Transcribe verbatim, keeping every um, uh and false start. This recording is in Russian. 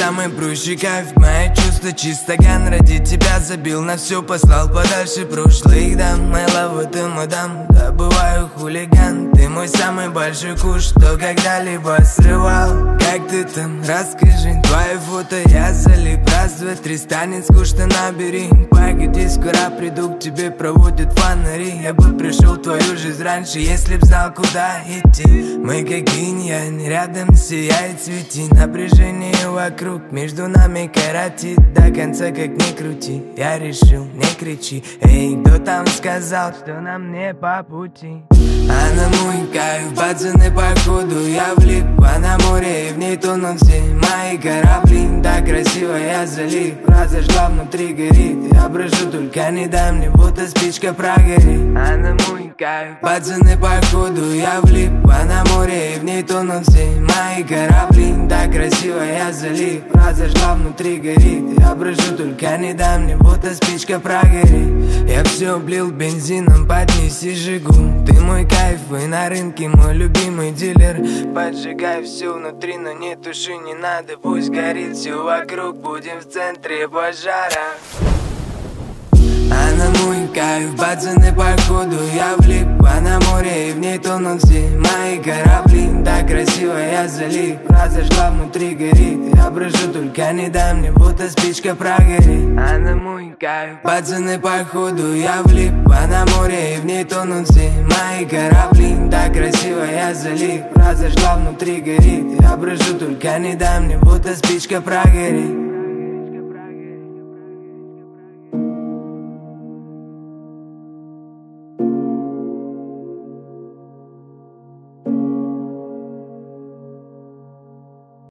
самый прущий кайф. Мои чувства чисто ген, ради тебя забил на все, послал подальше прошлых дам. Моя лава, ты мой дам, да бываю хулиган. Ты мой самый большой куш, что когда-либо срывал. Как ты там, расскажи, твои фото я залип. Раз, два, три, станет скучно, набери. Погоди, скоро приду к тебе, проводят фонари. Я бы пришел в твою жизнь раньше, если б знал, куда идти. Мы как инь-янь, рядом сияет, свети. Напряжение вокруг, между нами каратит. До конца как ни крути, я решил, не кричи. Эй, кто там сказал, что нам не по пути? А на мой кайф, пацаны, походу я влип. А на море, и в ней тонут все мои корабли. Так красиво я залип, разожгла, внутри горит. Я брожу, только не дай мне, будто спичка прогорит. А на мой кайф, пацаны, походу я влип. А на море, и в ней тонут все мои корабли. Так красиво я залип, разожгла, внутри горит. Я брожу, только не дай мне, будто спичка прогорит. Я все облил бензином, поднеси жигу. Ты мой кайф, вы на рынке, мой любимый дилер. Поджигай все внутри, но не туши, не надо, пусть горит все вокруг. Будем в центре пожара. А на мой кайф, пацаны, походу я влип. А на море, и в ней тонут все мои корабли. Так красиво я залип, разожгла, внутри горит. Я брожу, только не дай мне, будто спичка прогорит. А на мой кайф, пацаны, походу я влип. А на море, и в ней тонут все мои корабли. Так красиво я залип, разожгла, внутри горит. Я брожу, только не дай мне, будто спичка прогорит.